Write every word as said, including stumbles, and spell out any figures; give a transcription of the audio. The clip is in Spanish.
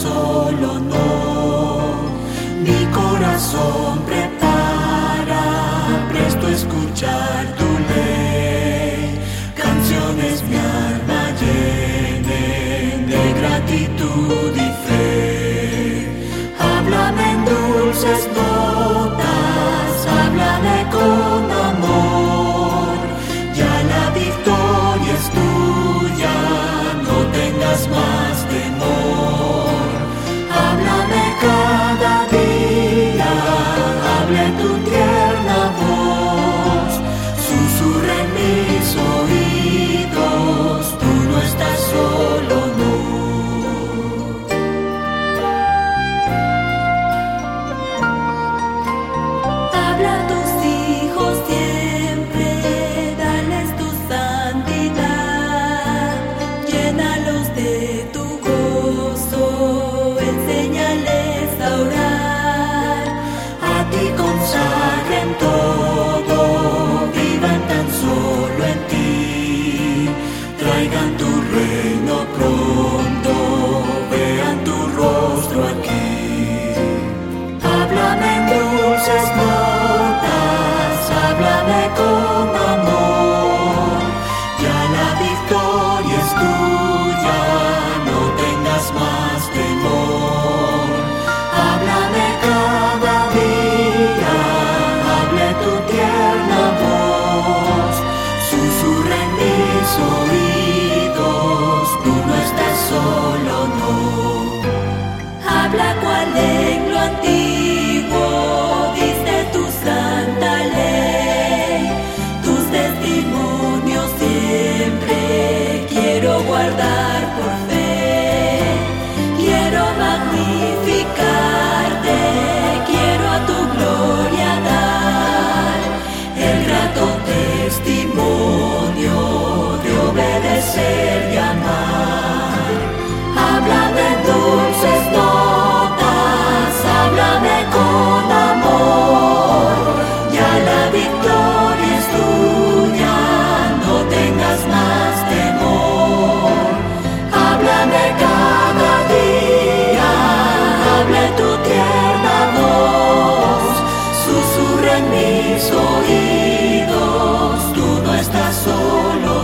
solo, no. Mi corazón prepara, presto a escuchar tu ley. Canciones mi alma llenen de gratitud y fe. Háblame en dulces notas, háblame con amor. Ya la victoria es tuya, no tengas más temor. Háblame cada día, hable tu tierna voz. Susurra en mis oídos, tú no estás solo, no. Habla a tus hijos siempre, dales tu santidad, llénalos de tu gozo, enséñales a orar. A ti consagren todo, vivan tan solo en ti. Traigan tu reino pronto, vean tu rostro aquí. Háblame en dulces notas, háblame con amor. Ya la victoria es tuya, no tengas más temor. Háblame cada día, hable tu tierna voz. Susurra en mis oídos, tú no estás solo, no. Habla cual en lo antiguo dice tu santa ley, tus testimonios siempre quiero guardar por fe. Quiero magnificarte, quiero a tu gloria dar el grato testimonio de obedecer y amar. Háblame en dulces notas, háblame con amor. Ya la victoria es tuya, no tengas más temor. Háblame cada día, hable tu tierna voz. Susurra en mis oídos, tú no estás solo,